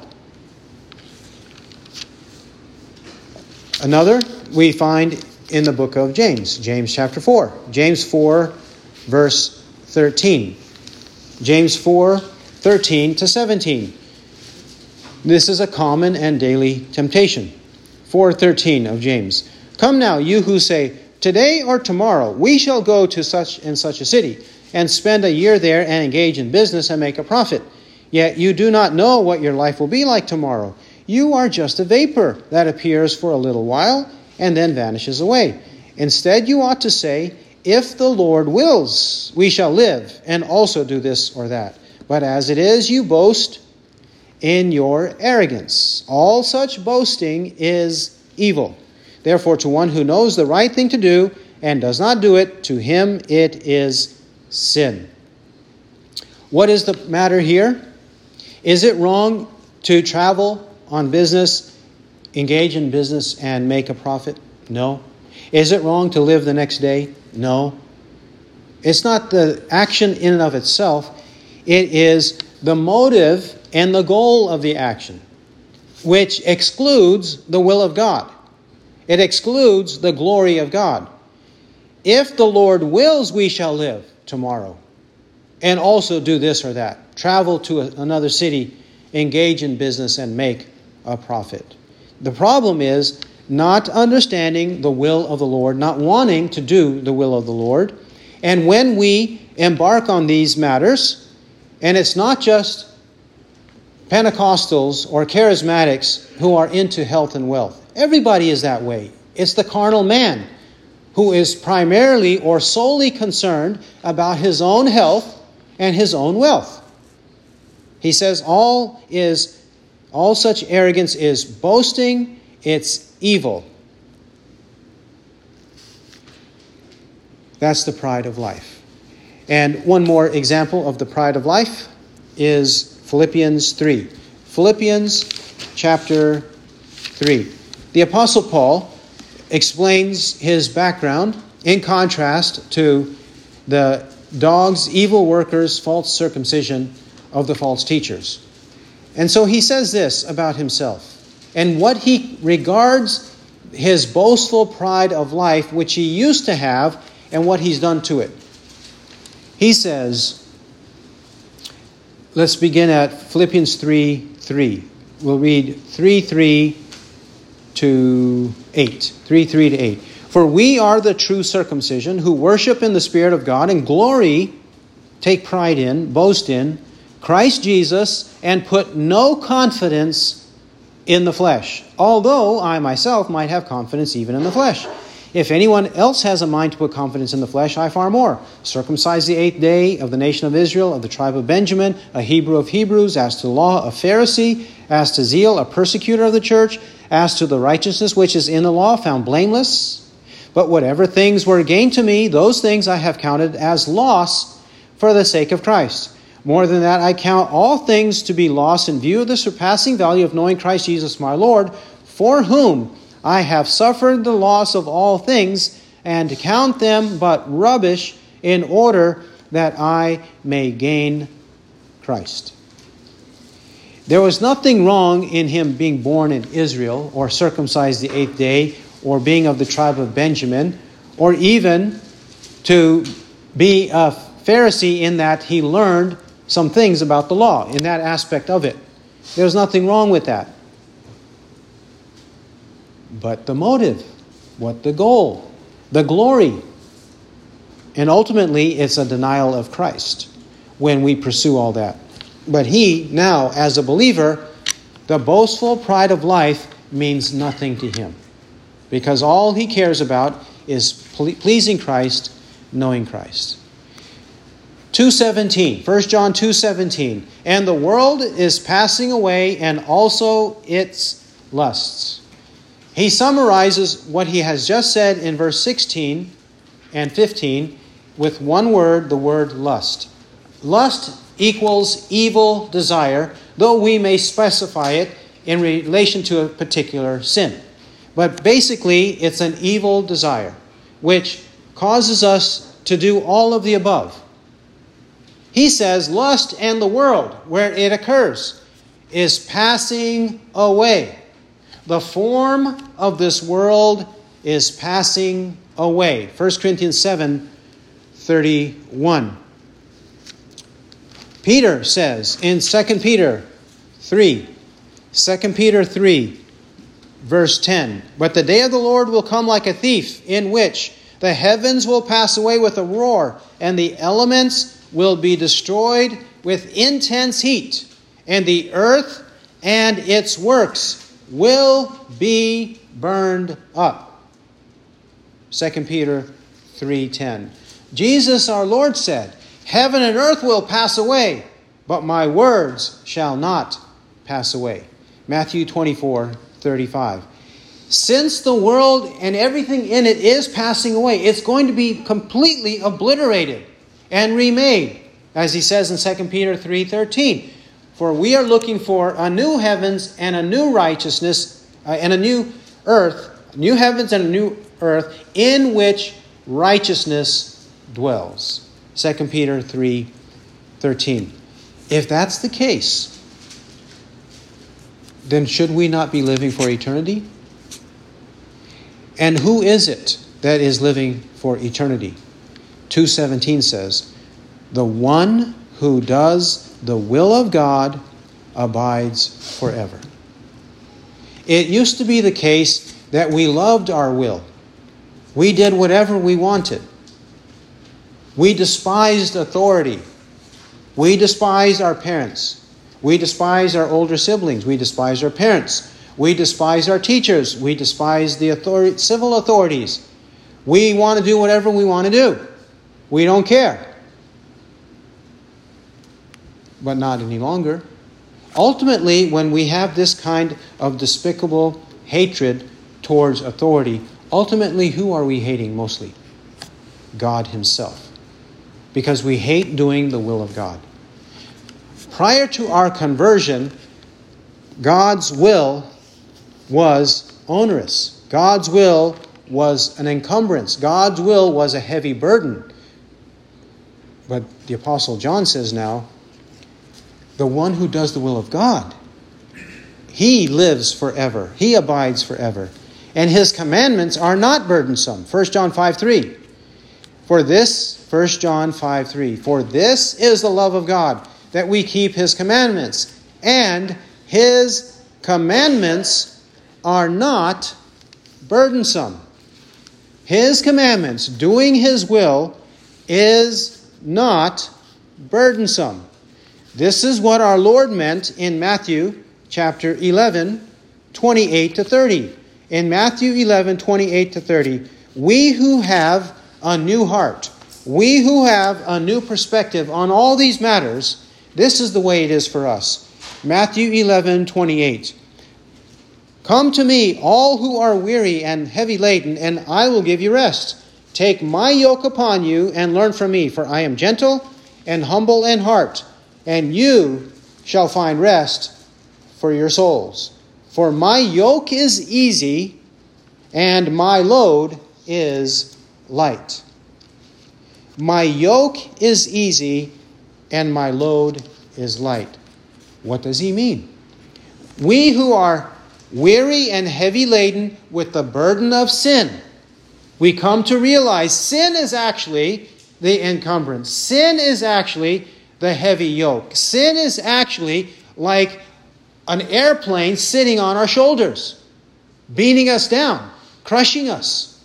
Another we find in the book of James, James chapter four. James four, verse thirteen. James four, thirteen to seventeen. This is a common and daily temptation. four thirteen of James. Come now, you who say, "Today or tomorrow we shall go to such and such a city, and spend a year there and engage in business and make a profit. Yet you do not know what your life will be like tomorrow. You are just a vapor that appears for a little while and then vanishes away. Instead, you ought to say, if the Lord wills, we shall live and also do this or that. But as it is, you boast in your arrogance. All such boasting is evil. Therefore, to one who knows the right thing to do and does not do it, to him it is sin. What is the matter here? Is it wrong to travel on business, engage in business and make a profit? No. Is it wrong to live the next day? No. It's not the action in and of itself. It is the motive and the goal of the action, which excludes the will of God. It excludes the glory of God. If the Lord wills, we shall live tomorrow and also do this or that. Travel to a, another city, engage in business and make a profit. The problem is not understanding the will of the Lord, not wanting to do the will of the Lord. And when we embark on these matters, and it's not just Pentecostals or charismatics who are into health and wealth. Everybody is that way. It's the carnal man who is primarily or solely concerned about his own health and his own wealth. He says all is all such arrogance is boasting, it's evil. That's the pride of life. And one more example of the pride of life is Philippians three. Philippians chapter three. The Apostle Paul explains his background in contrast to the dogs, evil workers, false circumcision of the false teachers. And so he says this about himself and what he regards his boastful pride of life, which he used to have, and what he's done to it. He says, let's begin at Philippians three three. We'll read three three to eight. three three to eight. For we are the true circumcision who worship in the Spirit of God and glory, take pride in, boast in, Christ Jesus, and put no confidence in the flesh, although I myself might have confidence even in the flesh. If anyone else has a mind to put confidence in the flesh, I far more. Circumcised the eighth day, of the nation of Israel, of the tribe of Benjamin, a Hebrew of Hebrews, as to the law, a Pharisee, as to zeal, a persecutor of the church, as to the righteousness which is in the law, found blameless. But whatever things were gained to me, those things I have counted as loss for the sake of Christ. More than that, I count all things to be lost in view of the surpassing value of knowing Christ Jesus my Lord, for whom I have suffered the loss of all things, and count them but rubbish, in order that I may gain Christ. There was nothing wrong in him being born in Israel, or circumcised the eighth day, or being of the tribe of Benjamin, or even to be a Pharisee in that he learned some things about the law, in that aspect of it. There's nothing wrong with that. But the motive, what the goal, the glory. And ultimately, it's a denial of Christ when we pursue all that. But he, now, as a believer, the boastful pride of life means nothing to him. Because all he cares about is pleasing Christ, knowing Christ. two seventeen, First John two seventeen. And the world is passing away, and also its lusts. He summarizes what he has just said in verse sixteen and fifteen with one word, the word lust. Lust equals evil desire, though we may specify it in relation to a particular sin. But basically, it's an evil desire, which causes us to do all of the above. He says lust and the world, where it occurs, is passing away. The form of this world is passing away. First Corinthians seven thirty-one. Peter says in Second Peter three, Second Peter three, verse ten, but the day of the Lord will come like a thief, in which the heavens will pass away with a roar, and the elements will be destroyed with intense heat, and the earth and its works will be burned up. Second Peter three ten. Jesus our Lord said, heaven and earth will pass away, but my words shall not pass away. Matthew twenty-four thirty-five. Since the world and everything in it is passing away, it's going to be completely obliterated and remade, as he says in Second Peter three thirteen. For we are looking for a new heavens and a new righteousness, uh, and a new earth, new heavens and a new earth, in which righteousness dwells. Second Peter three thirteen. If that's the case, then should we not be living for eternity? And who is it that is living for eternity? two seventeen says, the one who does the will of God abides forever. It used to be the case that we loved our will. We did whatever we wanted. We despised authority. We despised our parents. We despised our older siblings. We despised our parents. We despised our teachers. We despised the authority, civil authorities. We want to do whatever we want to do. We don't care. But not any longer. Ultimately, when we have this kind of despicable hatred towards authority, ultimately, who are we hating mostly? God Himself. Because we hate doing the will of God. Prior to our conversion, God's will was onerous. God's will was an encumbrance. God's will was a heavy burden. But the Apostle John says now, the one who does the will of God, he lives forever. He abides forever. And his commandments are not burdensome. First John five three. For this, First John five three. For this is the love of God, that we keep His commandments. And His commandments are not burdensome. His commandments, doing His will, is not burdensome. This is what our Lord meant in Matthew chapter eleven, twenty-eight to thirty. In Matthew eleven, twenty-eight to thirty, we who have a new heart, we who have a new perspective on all these matters, this is the way it is for us. Matthew eleven, twenty-eight. Come to me, all who are weary and heavy laden, and I will give you rest. Take my yoke upon you and learn from me, for I am gentle and humble in heart, and you shall find rest for your souls. For my yoke is easy, and my load is light. My yoke is easy, and my load is light. What does he mean? We who are weary and heavy laden with the burden of sin, we come to realize sin is actually the encumbrance. Sin is actually the heavy yoke. Sin is actually like an airplane sitting on our shoulders, beating us down, crushing us,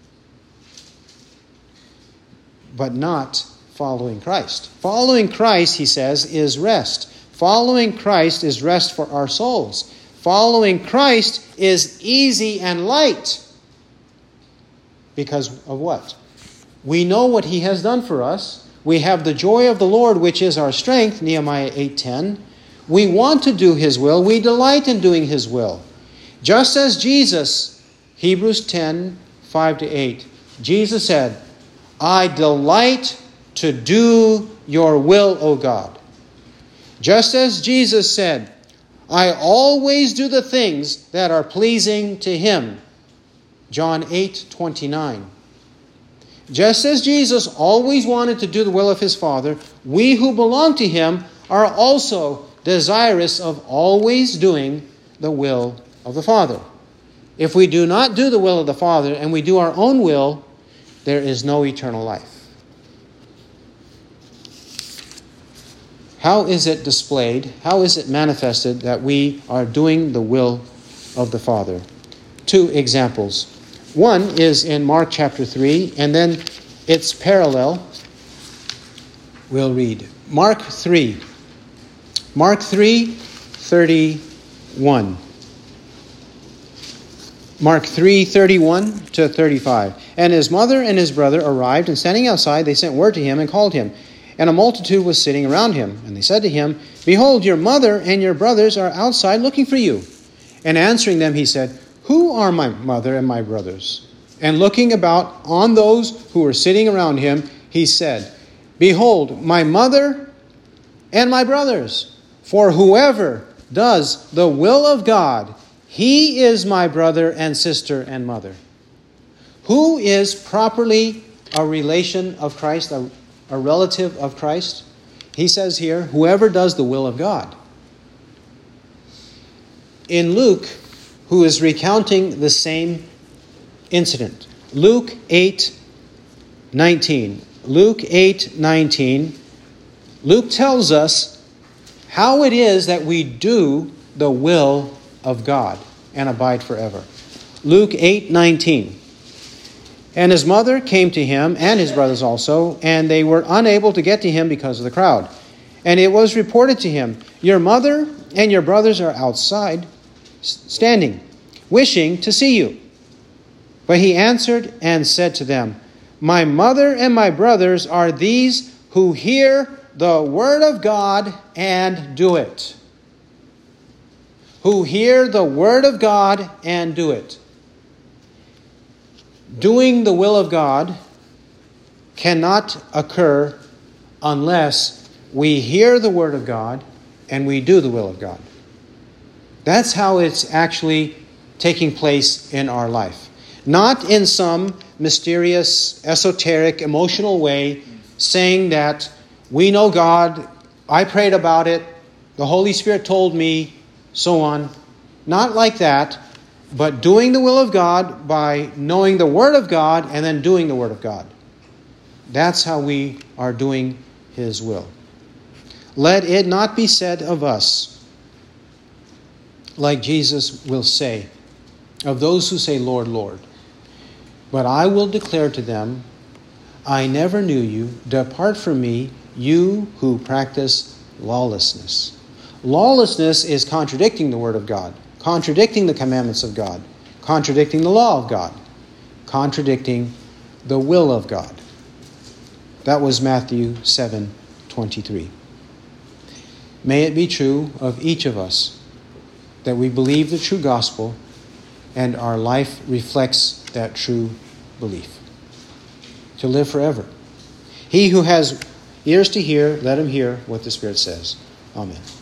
but not following Christ. Following Christ, he says, is rest. Following Christ is rest for our souls. Following Christ is easy and light. Because of what? We know what He has done for us. We have the joy of the Lord, which is our strength, Nehemiah eight ten. We want to do His will. We delight in doing His will. Just as Jesus, Hebrews ten, five to eight, Jesus said, I delight to do your will, O God. Just as Jesus said, I always do the things that are pleasing to Him. John eight twenty-nine. Just as Jesus always wanted to do the will of His Father, we who belong to Him are also desirous of always doing the will of the Father. If we do not do the will of the Father and we do our own will, there is no eternal life. How is it displayed? How is it manifested that we are doing the will of the Father? Two examples. One is in Mark chapter three, and then its parallel. We'll read Mark three. Mark three, thirty-one. Mark three, thirty-one to thirty-five. And his mother and his brother arrived, and standing outside, they sent word to him and called him. And a multitude was sitting around him. And they said to him, Behold, your mother and your brothers are outside looking for you. And answering them, he said, Who are my mother and my brothers? And looking about on those who were sitting around him, he said, Behold, my mother and my brothers. For whoever does the will of God, he is my brother and sister and mother. Who is properly a relation of Christ, a, a relative of Christ? He says here, whoever does the will of God. In Luke, who is recounting the same incident, Luke eight nineteen. Luke eight nineteen. Luke tells us how it is that we do the will of God and abide forever. Luke eight nineteen. And his mother came to him, and his brothers also, and they were unable to get to him because of the crowd. And it was reported to him, your mother and your brothers are outside, standing, wishing to see you. But he answered and said to them, my mother and my brothers are these who hear the word of God and do it. Who hear the word of God and do it. Doing the will of God cannot occur unless we hear the word of God and we do the will of God. That's how it's actually taking place in our life. Not in some mysterious, esoteric, emotional way, saying that we know God, I prayed about it, the Holy Spirit told me, so on. Not like that, but doing the will of God by knowing the Word of God and then doing the Word of God. That's how we are doing His will. Let it not be said of us, like Jesus will say, of those who say, Lord, Lord. But I will declare to them, I never knew you. Depart from me, you who practice lawlessness. Lawlessness is contradicting the Word of God, contradicting the commandments of God, contradicting the law of God, contradicting the will of God. That was Matthew seven twenty-three. May it be true of each of us that we believe the true gospel and our life reflects that true belief. To live forever. He who has ears to hear, let him hear what the Spirit says. Amen.